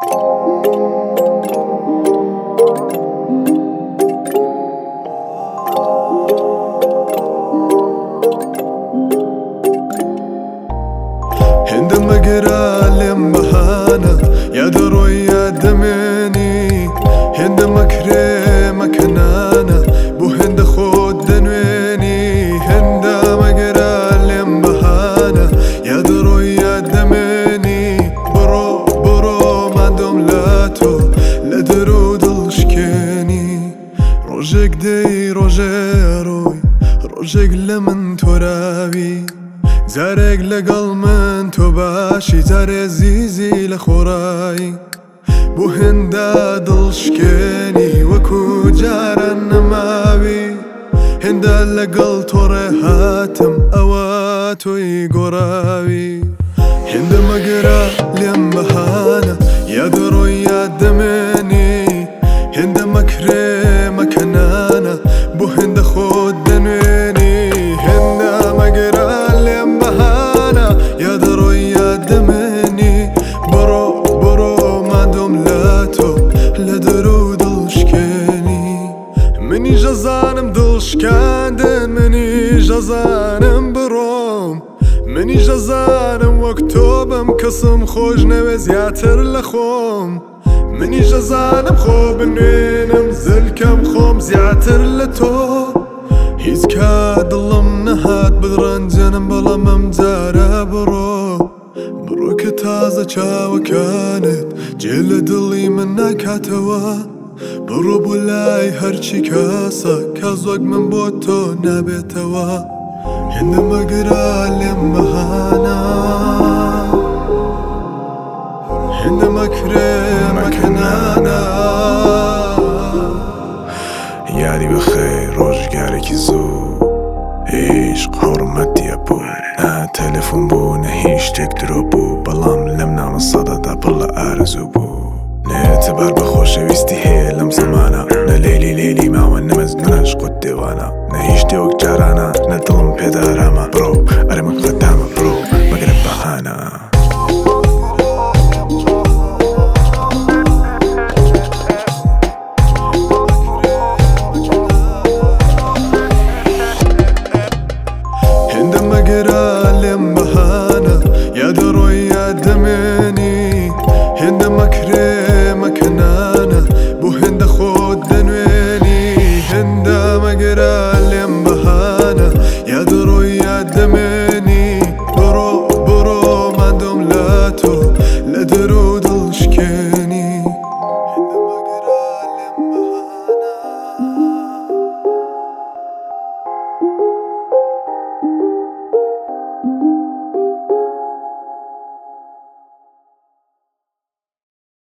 عندما قرا لم بهانا يا درو يا دمني عندما كريم كنانا بو هند خود دنويني عندما قرا لم بهانا يا درو يا دمني برو ما دوم لاتو لدرو دلشكيني روجك دي روجي روجك لمن تراوي زارق لقل من تو باشی زار زیزی لخورایی بو هندا دلشکنی وکو جارن نماوی هندا لقل توره هاتم اواتوی قراوی هندا مقرا لیم بهانا یادرو یادمنی هندا مکره مکنانا بو هندا خود دنوینی هندا مقرا يادرو يادمني برو ما دوم لاتو لدرو دلشكاني مني جزانم دلشكاندن مني جزانم بروم مني جزانم وكتوبم كسم خوش نوي زياتر لخوم مني جزانم خوب نوينم زلكم خوم زياتر لتو هيز كادلم نهات بدران جنم بلا ممزارة برو كتازة چاوة كانت جيل دلي منك هاتوا برو بولاي هرچي كاسا كازوق من بوتو نابتوا عندما قرا لم بهانا عندما كريم كنانا ياري بخير روزگارێکی زوو عیشق هەوڕمەتیە بوو نا تەلەفۆن بوو نە هیچ شتێک درۆ بوو بەڵام لەم نامە سەدەدا پڕ لە ئارەزوو بوو نێتەبار بە خۆشەویستی هەیە لەم زەمانە نە لێلی ماوە نەمەز منەش قوت دێوانە نە هیچ شتێ وەک جارانە نە دڵم پێدارامە بڕۆ ئەرە من قەدامە بڕۆ مەگرە بەهانە عندما قرا لم بهانا يا درو يا دمني عندما كريم كنانا بو هند خود دنويني عندما قرا لم بهانا يا درو يا دمني برو ما دوم لاتو لدرو دلشكاني عندما قرا لم بهانا